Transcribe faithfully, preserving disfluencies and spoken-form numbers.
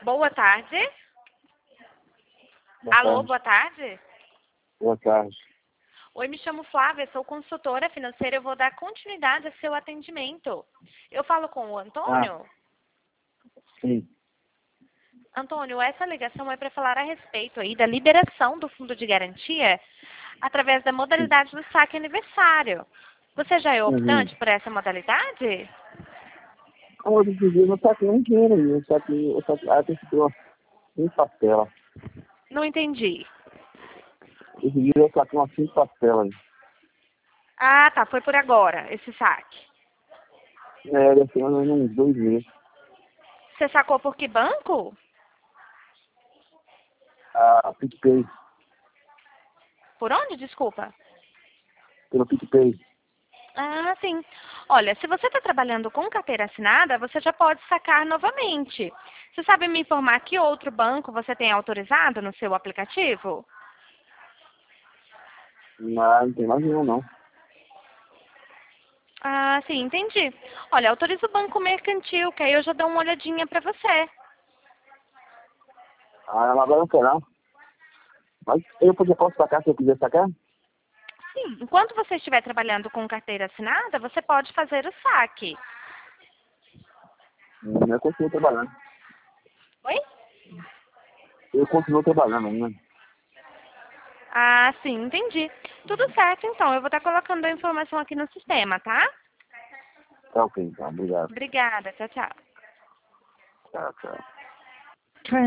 Boa tarde. Boa Alô, tarde. boa tarde. Boa tarde. Oi, me chamo Flávia, sou consultora financeira. Eu vou dar continuidade ao seu atendimento. Eu falo com o Antônio? Sim. Antônio, essa ligação é para falar a respeito aí da liberação do fundo de garantia através da modalidade do saque aniversário. Você já é Uhum. optante por essa modalidade? Como eu decidi, eu não saquei um dinheiro, eu saquei, eu saquei, ah, tem que ter uma cinco parcelas. Não entendi. Esse dia eu saquei umas cinco parcelas. Ah, tá, foi por agora esse saque. É, deve ser uns uns dois meses. Você sacou por que banco? Ah, PicPay, Por onde, desculpa? pelo PicPay. Ah, sim. Olha, se você está trabalhando com carteira assinada, você já pode sacar novamente. Você sabe me informar que outro banco você tem autorizado no seu aplicativo? Mas não tem mais nenhum, não. Ah, sim, entendi. Olha, autoriza o banco mercantil, que aí eu já dou uma olhadinha para você. Ah, agora não quero, não. Mas eu podia, posso sacar se eu quiser sacar? Sim, enquanto você estiver trabalhando com carteira assinada, você pode fazer o saque. Hum, Eu continuo trabalhando. Oi? Eu continuo trabalhando ainda. Ah, sim, entendi. Tudo certo, então. Eu vou estar colocando a informação aqui no sistema, tá? Tá ok, então. Obrigado. Obrigada. Tchau, tchau. Tchau, tchau.